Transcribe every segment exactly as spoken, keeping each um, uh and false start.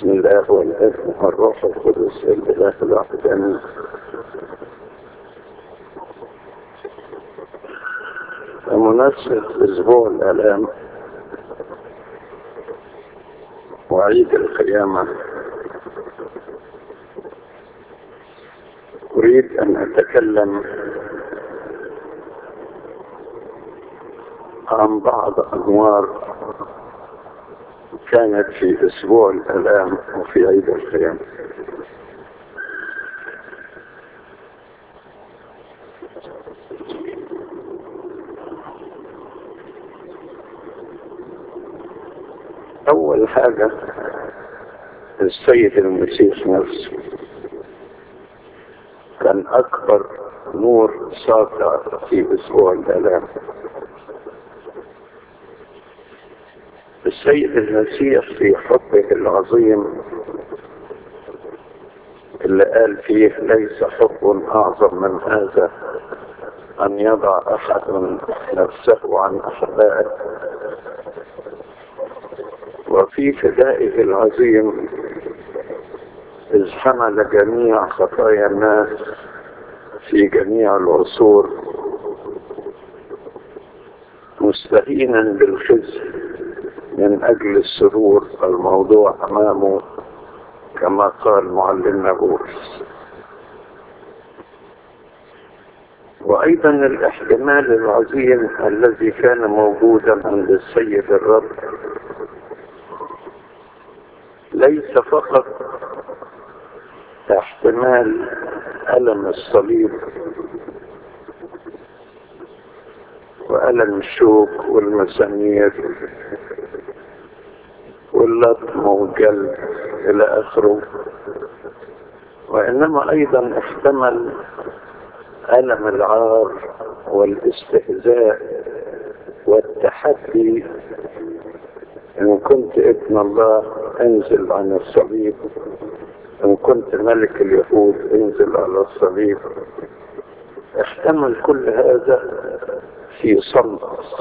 بسم الله والابن والروح القدس الاله الواحد امين. بمناسبة اسبوع الالام وعيد القيامة اريد ان اتكلم عن بعض انوار كانت في اسبوع الالام وفي عيد القيامة. اول حاجة السيد المسيح نفسه كان اكبر نور ساطع في اسبوع الالام. السيد المسيح في حبه العظيم اللي قال فيه ليس حب اعظم من هذا ان يضع احد نفسه عن احبائه، وفي فدائه العظيم إذ حمل جميع خطايا الناس في جميع العصور مستهينا بالخزي من أجل السرور الموضوع أمامه كما قال معلمنا بولس. وأيضا الاحتمال العظيم الذي كان موجودا عند السيد الرب ليس فقط احتمال ألم الصليب وألم الشوك والمسامير واللطم والجلد إلى آخره، وإنما أيضا احتمل ألم العار والاستهزاء والتحدي. إن كنت ابن الله انزل عن الصليب، إن كنت ملك اليهود انزل على الصليب. احتمل كل هذا في صمت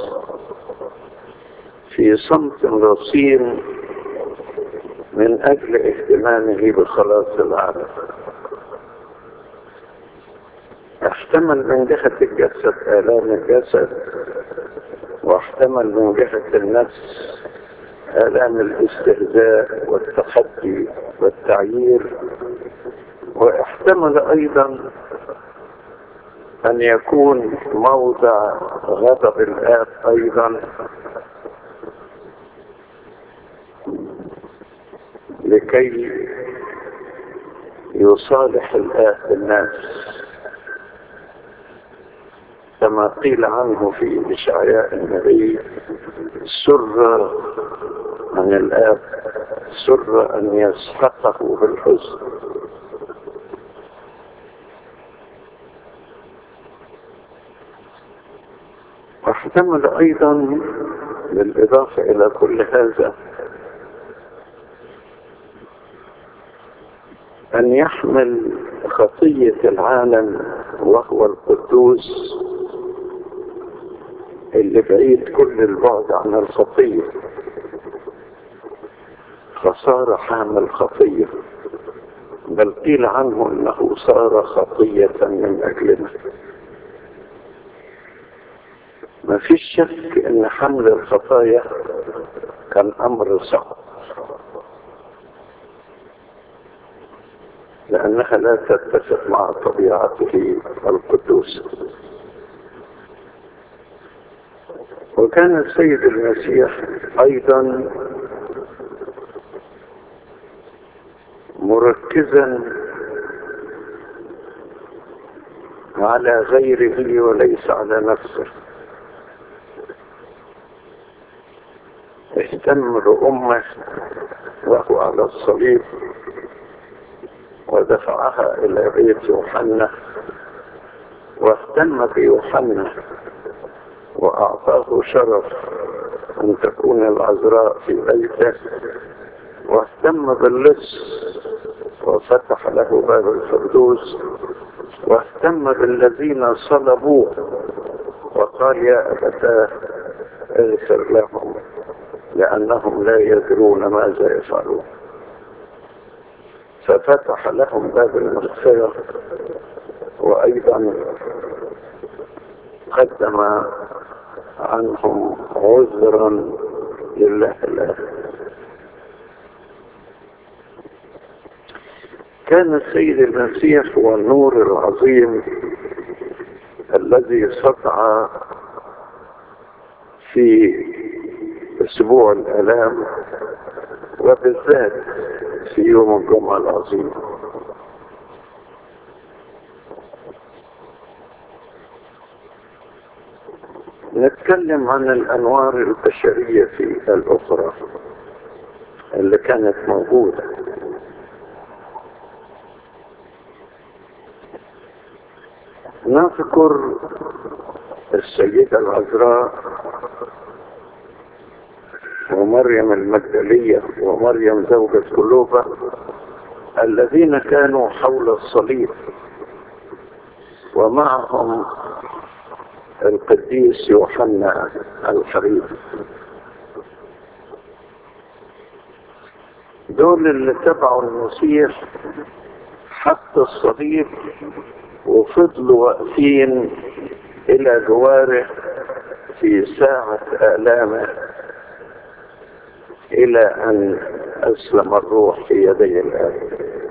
في صمت رصين من أجل اهتمامه بخلاص العالم. احتمل من جهة الجسد آلام الجسد، واحتمل من جهة النفس آلام الاستهزاء والتحدي والتعيير، واحتمل أيضا أن يكون موضع غضب الآب أيضا لكي يصالح الآب الناس، كما قيل عنه في إشعياء النبي: سر عن الآب سر أن يسحقه بالحزن. واحتمل أيضا بالإضافة إلى كل هذا أن يحمل خطية العالم وهو القدوس اللي بعيد كل البعد عن الخطية، فصار حامل خطية، بل قيل عنه أنه صار خطية من أجلنا. ما فيش شك أن حمل الخطايا كان أمر صعب، لأنها لا تتفق مع طبيعته القدوس. وكان السيد المسيح أيضا مركزا على غيره وليس على نفسه. اهتم بأمه وهو على الصليب ودفعها إلى بيت يوحنا، واهتم بيوحنا وأعطاه شرف أن تكون العذراء في بيته، واهتم باللص وفتح له باب الفردوس، واهتم بالذين صلبوه وقال: يا أبتاه اغفر لهم لأنهم لا يدرون ماذا يفعلون. ففتح لهم باب المغفرة، وأيضا قدم عنهم عذرا لله الآب. كان السيد المسيح هو النور العظيم الذي سطع في أسبوع الآلام، وبالذات في يوم الجمعة العظيم. نتكلم عن الأنوار البشرية في الأخرى اللي كانت موجودة. نذكر السيدة العذراء ومريم المجدلية ومريم زوجة كلوبة الذين كانوا حول الصليب، ومعهم القديس يوحنا الحبيب. دول اللي تبعوا المسيح حتى الصليب، وفضلوا واقفين إلى جواره في ساعة آلامه إلى أن أسلم الروح في يدي الآب.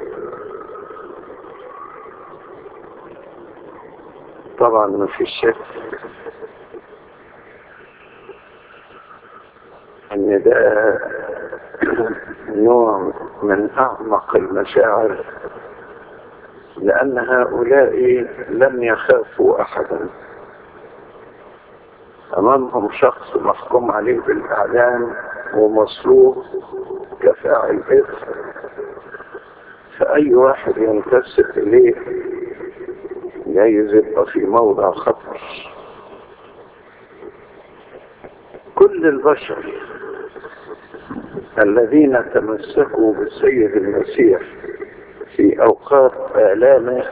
طبعا ما في شك أن ده نوع من أعمق المشاعر، لأن هؤلاء لم يخافوا أحدا. أمامهم شخص محكوم عليه بالإعدام ومصلوب كفاعل إثم، فأي واحد ينتسب إليه جايز يبقى في موضع خطر. كل البشر الذين تمسكوا بالسيد المسيح في أوقات آلامه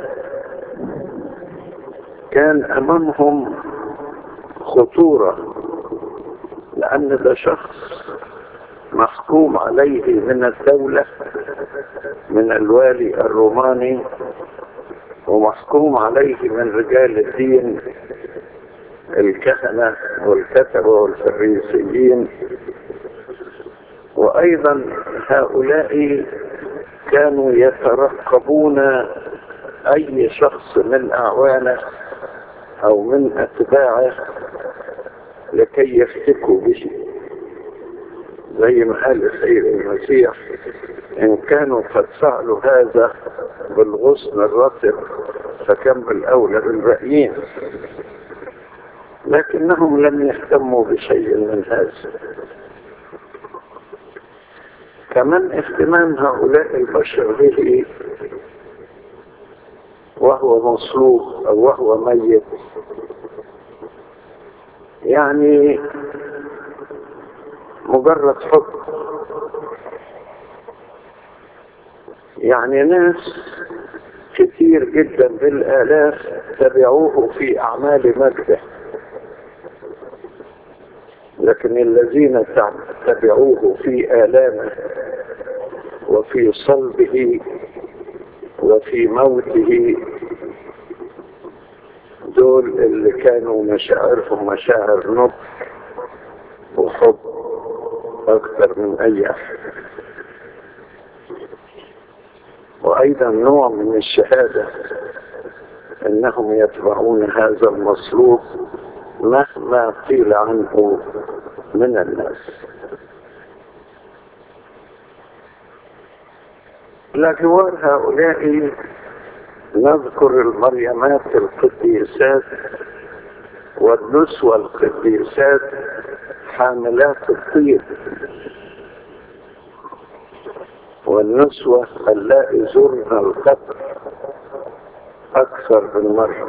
كان أمامهم خطورة، لأن ده شخص محكوم عليه من الدولة، من الوالي الروماني، ومحكوم عليه من رجال الدين الكهنة والكتبة والفريسيين. وأيضا هؤلاء كانوا يترقبون أي شخص من أعوانه أو من أتباعه لكي يفتكوا به، زي ما قال السيد المسيح: إن كانوا قد فعلوا هذا بالغصن الرطب فكم بالأولى بالباقيين. لكنهم لم يهتموا بشيء من هذا. كمان اهتمام هؤلاء البشر به وهو مصلوب أو وهو ميت، يعني مجرد حب. يعني ناس كثير جدا بالآلاف تبعوه في أعمال مجده، لكن الذين تبعوه في آلامه وفي صلبه وفي موته دول اللي كانوا مشاعرهم مشاعر نضج وحب أكثر من أي أحد. وأيضا نوع من الشهادة أنهم يتبعون هذا المصلوب مهما قيل عنه من الناس. إلى جوار هؤلاء نذكر المريمات القديسات والنسوة القديسات حاملات الطيب، والنسوة اللائي زرن القبر أكثر من مرة.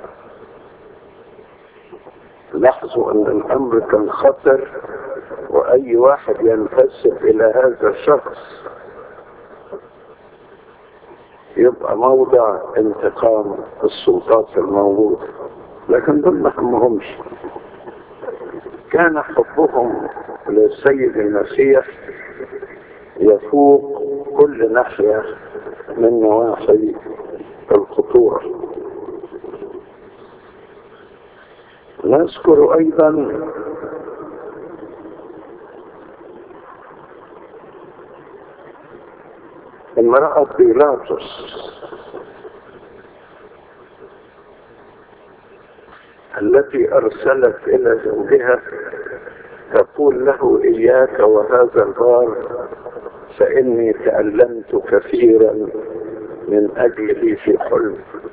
لاحظوا أن الأمر كان خطر، وأي واحد ينتسب إلى هذا الشخص يبقى موضع انتقام السلطات الموجودة. لكن دول ما همهمش، كان حبهم للسيد المسيح يفوق كل ناحية من نواحي الخطورة. نذكر أيضا امرأة بيلاطس التي أرسلت إلى زوجها تقول له: إياك وهذا الغار، فإني تألمت كثيرا من أجلي في حلم.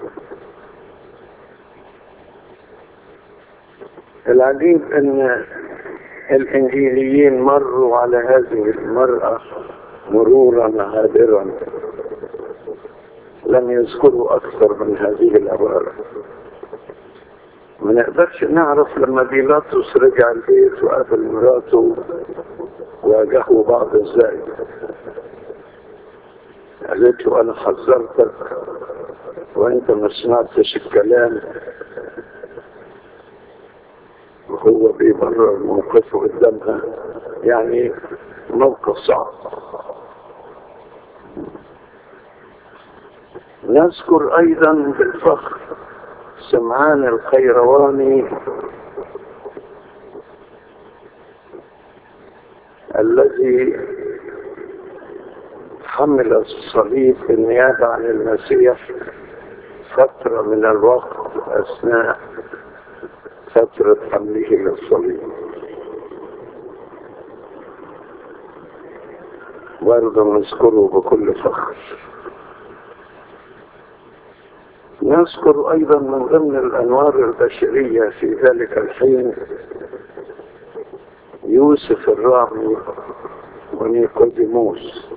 العجيب أن الإنجيليين مروا على هذه المرأة مرورا عابرا، لم يذكروا أكثر من هذه العبارة. ما نقدرش نعرف لما بيلاطس رجع البيت وقابل مراته واجهوا بعض ازاي. قالت له: انا حذرتك وانت ما سمعتش الكلام، وهو بيبرر موقفه قدامها، يعني موقف صعب. نذكر ايضا بالفخر سمعان القيرواني الذي حمل الصليب بالنيابة عن المسيح فترة من الوقت أثناء فترة حمله للصليب. برضه نذكره بكل فخر. نذكر أيضا من ضمن الأنوار البشرية في ذلك الحين يوسف الرامي ونيقوديموس.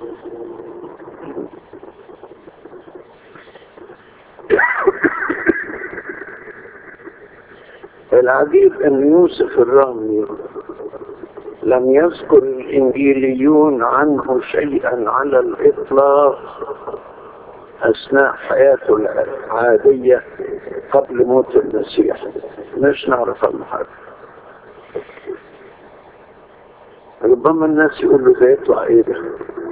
العجيب أن يوسف الرامي لم يذكر الإنجيليون عنه شيئا على الإطلاق أثناء حياته العادية قبل موت المسيح. مش نعرف عنه حاجة. ربما الناس يقولوا ده يطلع ايه ده؟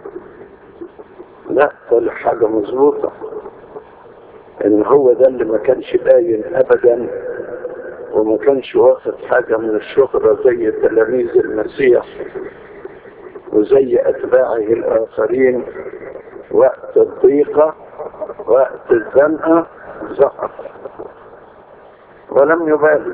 لا، طلع حاجة مظبوطة، ان هو ده اللي ما كانش باين ابدا، وما كانش واخد حاجة من الشهرة زي تلاميذ المسيح وزي اتباعه الاخرين. وقت الضيقة وقت الزنقة ظهر ولم يبالي.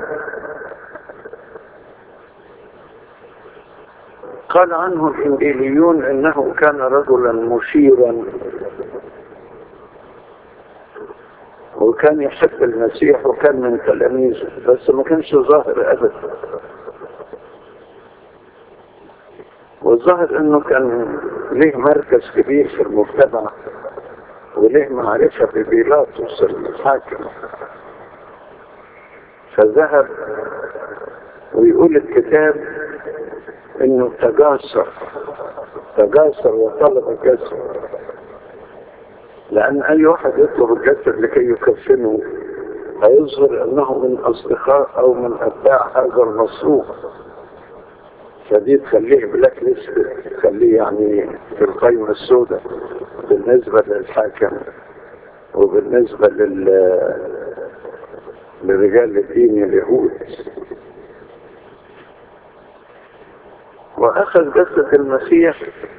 قال عنه الإنجيليون إنه كان رجلا مشيرا، وكان يحب المسيح وكان من تلاميذه، بس ما كانش ظاهر أبدا. والظاهر إنه كان له مركز كبير في المجتمع وله معرفة ببيلاطس الحاكم، فذهب ويقول الكتاب انه تجاسر تجاسر وطلب الجسد، لان اي واحد يطلب الجسد لكي يكفنه هيظهر انه من اصدقاء او من اتباع هذا المصروف، فدي تخليه بلاك ليست، تخليه يعني في القائمة السوداء بالنسبة للحاكم وبالنسبة لل لرجال الدين اليهود. وأخذ جسد المسيح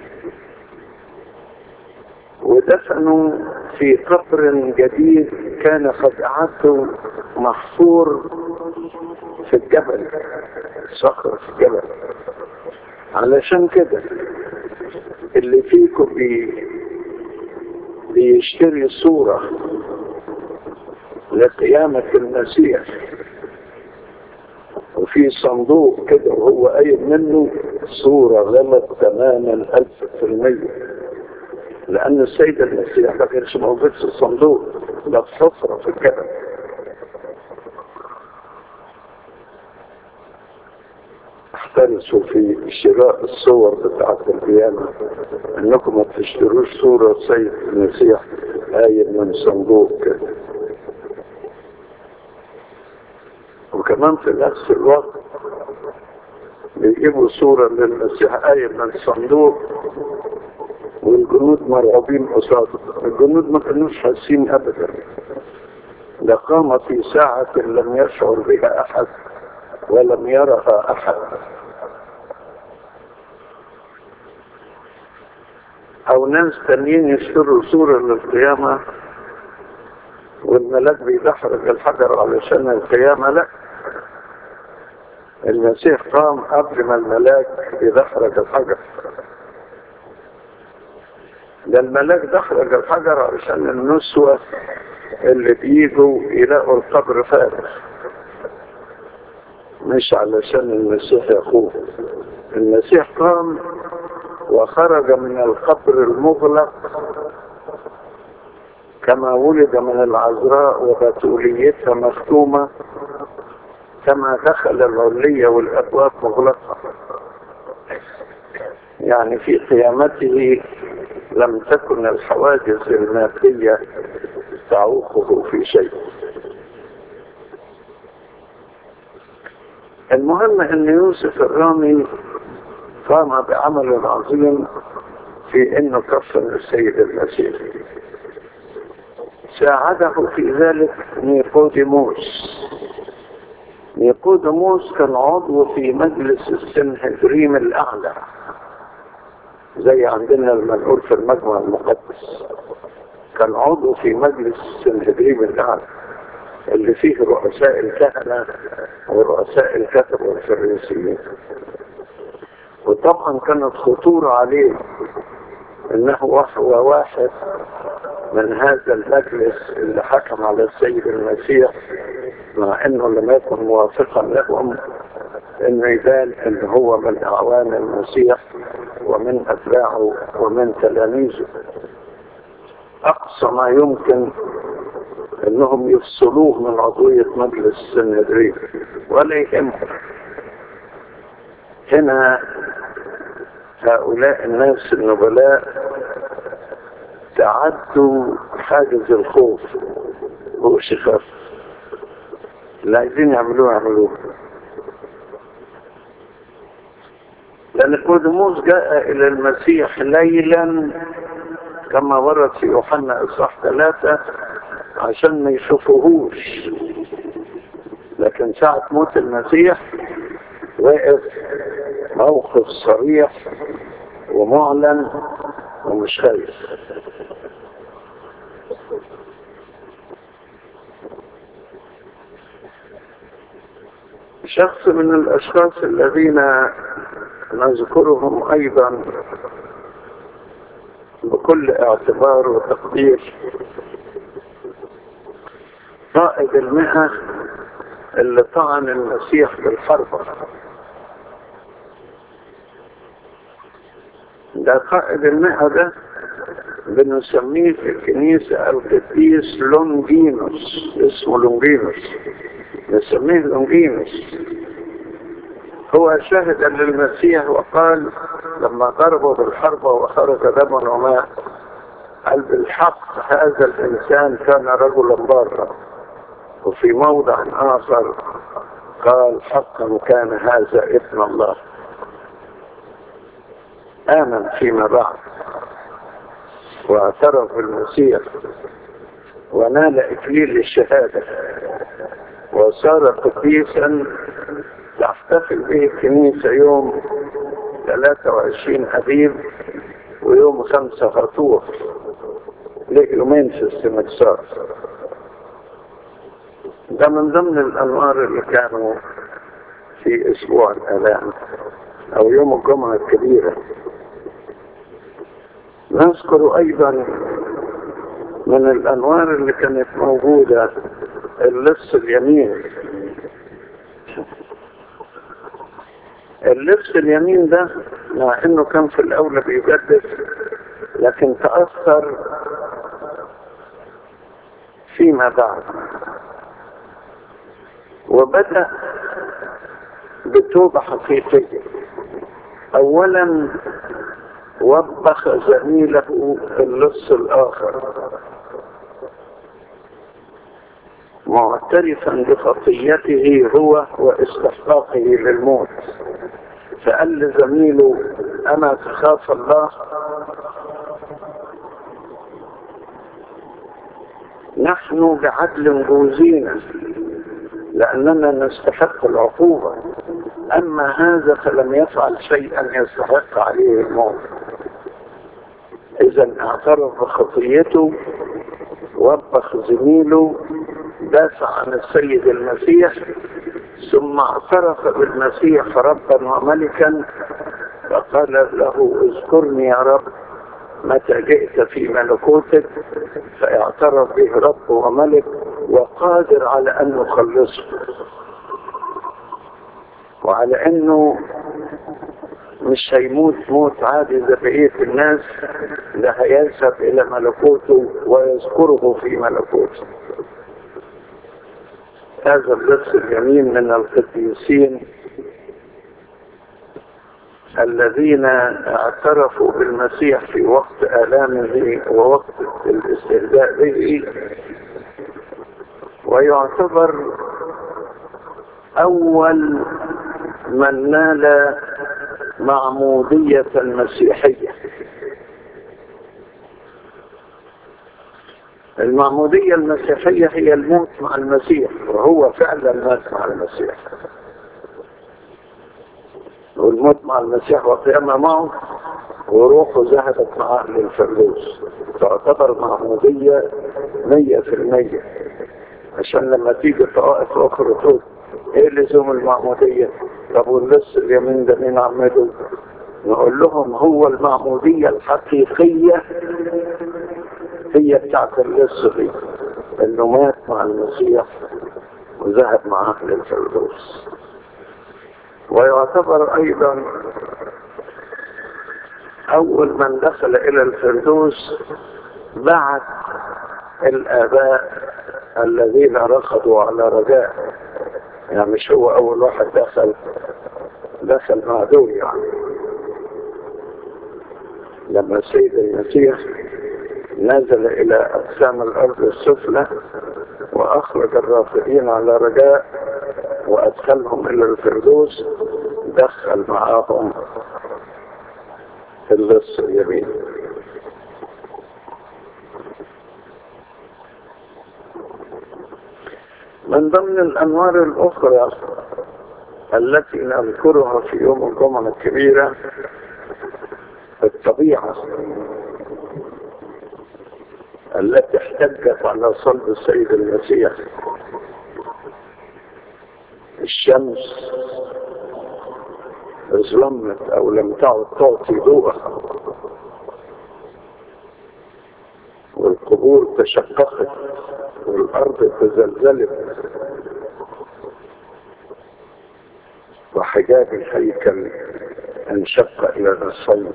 ودفنوا في قبر جديد كان قد أعده محفور في الجبل، صخر في الجبل. علشان كده اللي فيكم بي بيشتري صورة لقيامة المسيح وفي صندوق كده وهو قايم منه، صورة غلط تماما ألف في المية، لأن السيد المسيح ما كانش موجود في الصندوق، ده في حفرة في الجبل. احترسوا في شراء الصور بتاعة القيامة، انكم ما تشتروش صورة السيد المسيح قايم من صندوق كده. وكمان في نفس الوقت بيجيبوا صورة للمسيح قايم من صندوق والجنود مرعوبين قصاده. الجنود ما كانوش حاسين ابدا، ده قام في ساعة لم يشعر بها احد ولم يرها احد. او ناس تانيين يشتروا صورة للقيامة والملاك بيدحرج الحجر علشان القيامة. لا، المسيح قام قبل ما الملاك يدحرج الحجر. ده الملاك دحرج الحجر علشان النسوة اللي بيجوا يلاقوا القبر فارغ، مش علشان المسيح يقوم. المسيح قام وخرج من القبر المغلق كما ولد من العذراء وبتوليتها مختومة، كما دخل العلية والأبواب مغلقة. يعني في قيامته لم تكن الحواجز المادية تعوقه في شيء. المهم ان يوسف الرامي قام بعمل عظيم في انه كفن السيد المسيح. ساعده في ذلك نيقوديموس. نيقوديموس كان عضو في مجلس السنهدريم الأعلى، زي عندنا المنقول في المجمع المقدس. كان عضو في مجلس السنهدريم الأعلى اللي فيه رؤساء الكهنة ورؤساء الكتب والفريسيين. وطبعا كانت خطورة عليه انه هو واحد من هذا المجلس اللي حكم على السيد المسيح، مع انه لم يكن موافقا لهم، انه يبان ان هو من اعوان المسيح ومن اتباعه ومن تلاميذه. اقصى ما يمكن انهم يفصلوه من عضوية مجلس السنهدرين ولا يهمهم. هنا هؤلاء الناس النبلاء تعدوا حاجز الخوف والشخاف، اللي عايزين يعملوه يعملوه. لأن نيقوديموس جاء إلى المسيح ليلا كما ورد في يوحنا إصحاح ثلاثة عشان ما يشوفوهوش، لكن ساعة موت المسيح وقف موقف صريح ومعلن ومش خايف. شخص من الأشخاص الذين نذكرهم أيضا بكل اعتبار وتقدير، قائد المئة اللي طعن المسيح بالحربة. ده قائد المئة ده بنسميه في الكنيسة القديس لونجينوس، اسمه لونجينوس، نسميه لونجينوس. هو شهد للمسيح وقال لما ضربوا بالحربة وخرج دما وماء، قال بالحق هذا الإنسان كان رجلا بارا. وفي موضع آخر قال حقا كان هذا ابن الله. آمن فيما بعد واعترف بالمسيح ونال إكليل الشهادة وصار قديسا تحتفل به الكنيسة يوم ثلاثة وعشرين أبيب ويوم خمسة خطوة، ليه يومين في السمكسار. ده من ضمن الأنوار اللي كانوا في أسبوع الآلام أو يوم الجمعة الكبيرة. نذكر أيضا من الأنوار اللي كانت موجودة اللص اليمين. اللص اليمين ده مع انه كان في الاول بيجدد، لكن تأثر فيما بعد وبدأ بتوبة حقيقية. اولا وبخ زميله اللص الاخر معترفا بخطيته هو واستحقاقه للموت، فقال لزميله أما تخاف الله؟ نحن بعدل جوزينا لأننا نستحق العقوبة، أما هذا فلم يفعل شيئا يستحق عليه الموت. إذا اعترف بخطيته، وبخ زميله، دافع عن السيد المسيح، ثم اعترف بالمسيح ربا وملكا، فقال له اذكرني يا رب متى جئت في ملكوتك، فاعترف به رب وملك وقادر على أن يخلصه، وعلى أنه مش هيموت موت عادي زي بقية الناس، لا هيذهب إلى ملكوته ويذكره في ملكوته. هذا اللص الجميل من القديسين الذين اعترفوا بالمسيح في وقت آلامه ووقت الاستهزاء به، ويعتبر أول من نال معمودية مسيحية. المعمودية المسيحية هي الموت مع المسيح، وهو فعلا مات مع المسيح، والموت مع المسيح وقيامة معه وروحه ذهبت معه للفردوس. تعتبر معمودية مية في المية، عشان لما تيجي طوائف أخرى تقول ايه لزوم المعمودية؟ طب واللص اليمين ده مين عمده؟ نقول لهم هو المعمودية الحقيقية هي بتاعت اللص دي، انه مات مع المسيح وذهب معه للفردوس. ويعتبر ايضا اول من دخل الى الفردوس بعد الاباء الذين ركضوا على رجاء، يعني مش هو اول واحد دخل دخل مع دول. يعني لما السيد المسيح نزل الى اقسام الارض السفلى واخرج الرافضين على رجاء وادخلهم الى الفردوس، دخل معاهم في اللص اليمين. من ضمن الأنوار الأخرى التي نذكرها في يوم الجمعة الكبيرة الطبيعة التي احتجت على صلب السيد المسيح. الشمس ظلمت أو لم تعد تعطي ضوءها، والقبور تشققت والأرض تزلزلت، وحجاب الهيكل انشق إلى نصفين.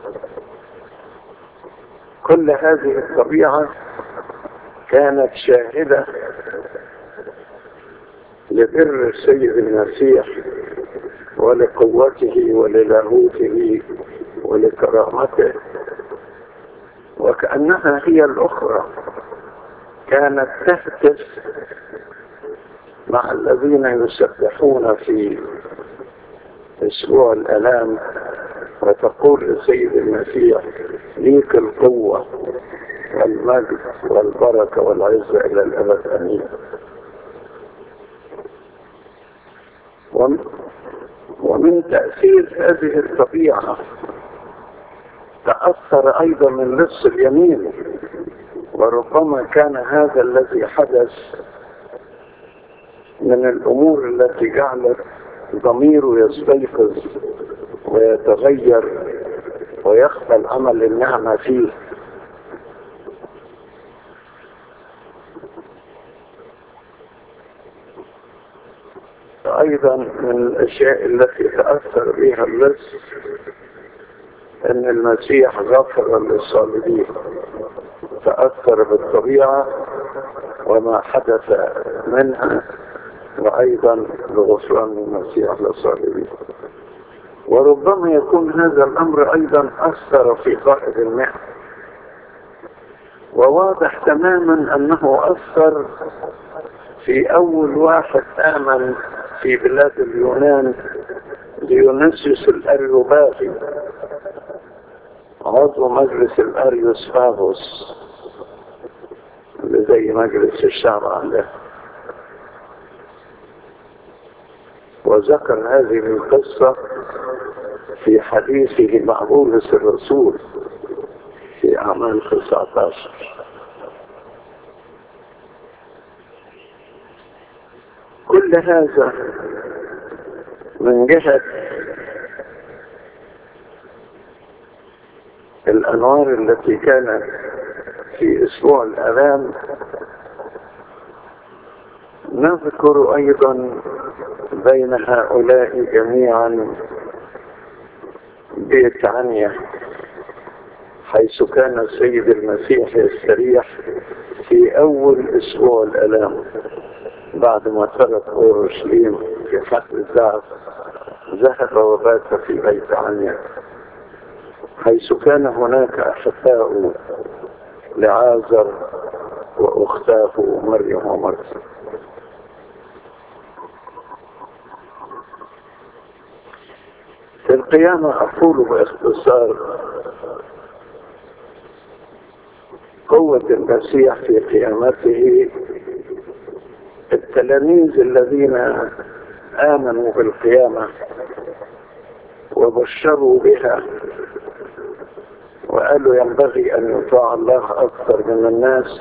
كل هذه الطبيعة كانت شاهدة لبر السيد المسيح ولقوته وللاهوته ولكرامته، وكأنها هي الأخرى كانت تهتف مع الذين يسبحون في أسبوع الآلام وتقول السيد المسيح ليك القوة والمجد والبركة والعزة إلى الأبد آمين. ومن تأثير هذه الطبيعة تأثر أيضا من لص اليمين، وربما كان هذا الذي حدث من الأمور التي جعلت ضميره يستيقظ ويتغير ويقبل عمل النعمة فيه. أيضا من الأشياء التي تأثر بها اللص أن المسيح غفر للصالبين، تأثر بالطبيعة وما حدث منها، وأيضا بغفران المسيح للصالبين. وربما يكون هذا الأمر أيضا أثر في قائد المحن، وواضح تماما أنه أثر في أول واحد آمن في بلاد اليونان، ديونيسيوس الأريوباغي عضو مجلس الأريوسفاغوس اللي زي مجلس الشعب عنده. وذكر هذه القصة في حديثه مع بولس الرسول في أعمال تسعة عشر. كل هذا من جهة الأنوار التي كانت في أسبوع الآلام. نذكر أيضا بين هؤلاء جميعا بيت عنيا، حيث كان السيد المسيح يستريح في أول أسبوع الآلام بعد ما ترك أورشليم في حفل الزعف. ذهب وبات في بيت عنيا، حيث كان هناك أحفاء لعازر وأختاه مريم ومرثا. في القيامة أقول باختصار قوة المسيح في قيامته. التلاميذ الذين آمنوا بالقيامة وبشروا بها وقالوا ينبغي أن يطاع الله أكثر من الناس،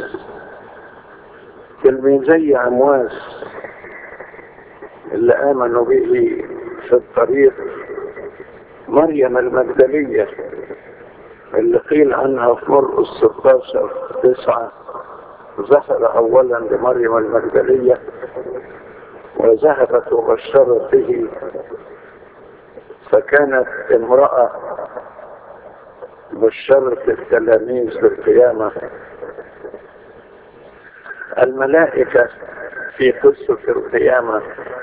تلميذي عمواس اللي آمنوا به في الطريق، مريم المجدلية اللي قيل عنها في مرقس ستة عشر تسعة ظهر أولا لمريم المجدلية وذهبت وبشرت به، فكانت امرأة بشرت التلاميذ بالقيامة. الملائكة في قصة القيامة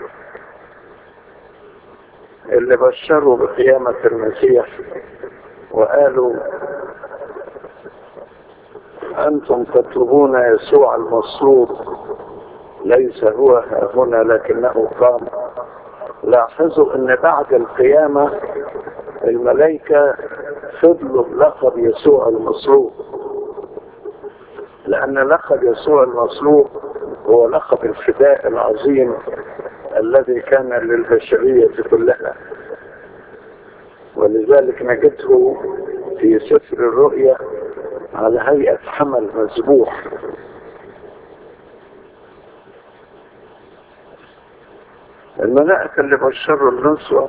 اللي بشروا بقيامة المسيح وقالوا أنتم تطلبون يسوع المصلوب، ليس هو هنا لكنه قام. لاحظوا أن بعد القيامة الملائكة فضلوا بلقب يسوع المصلوب، لأن لقب يسوع المصلوب هو لقب الفداء العظيم الذي كان للبشرية كلها. ولذلك نجده في سفر الرؤيا على هيئة حمل مذبوح. الملائكة اللي بشروا النسوة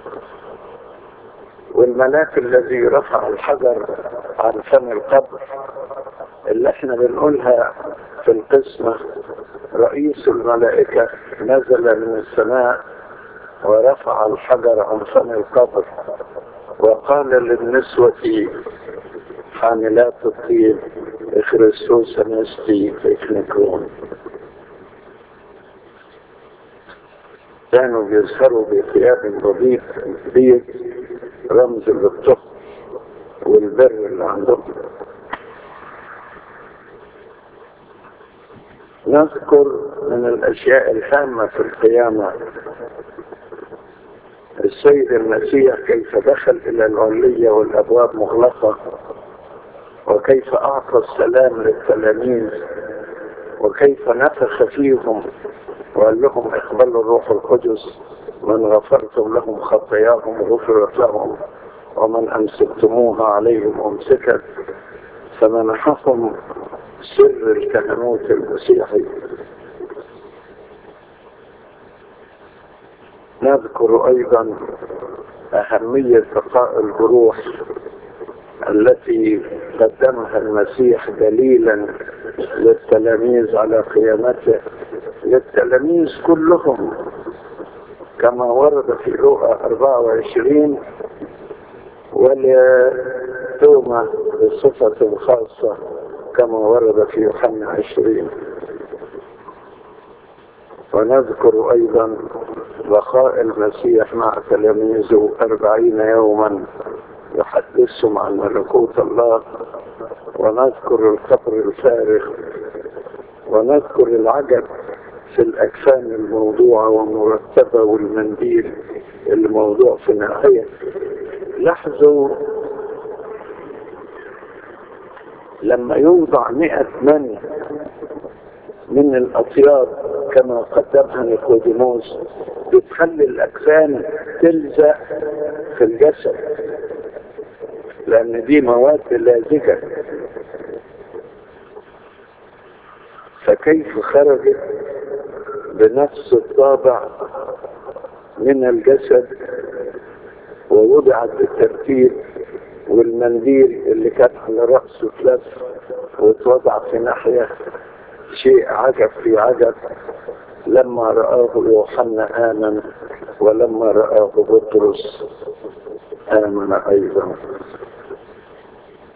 والملاك الذي رفع الحجر عن فم القبر اللي احنا بنقولها في القسمة، رئيس الملائكة نزل من السماء ورفع الحجر عن فم القبر وقال للنسوة حاملات الطيب اخرسوس نستي اخنكرون. كانوا بيظهروا بثياب بيض رمز للطهر والبر اللي عندهم. نذكر من الأشياء الهامة في القيامة السيد المسيح كيف دخل إلى العلية والأبواب مغلقة، وكيف أعطى السلام للتلاميذ، وكيف نفخ فيهم وقال لهم اقبلوا الروح القدس، من غفرتم لهم خطاياهم غفرت لهم ومن أمسكتموها عليهم أمسكت، فمنحهم سر الكهنوت المسيحي. نذكر أيضا أهمية بقاء الجروح التي قدمها المسيح دليلا للتلاميذ على قيامته، للتلاميذ كلهم كما ورد في لوقا أربعة وعشرين، ولتوما بصفة خاصة كما ورد في يوحنا عشرين. ونذكر أيضا بقاء المسيح مع تلاميذه أربعين يوما يحدثهم عن ملكوت الله، ونذكر القبر الفارغ، ونذكر العجب في الأكفان الموضوعة والمرتبة والمنديل الموضوع في النهاية. لاحظوا لما يوضع مئة من من الأطياب كما قدمها نيقوديموس بتخلي الأجسام تلزق في الجسد، لأن دي مواد لازجة. فكيف خرجت بنفس الطابع من الجسد ووضعت بالترتيب، والمنديل اللي كان على رأسه اتلف واتوضع في ناحية، شيء عجب في عجب. لما رآه يوحنا آمن، ولما رآه بطرس آمن أيضا.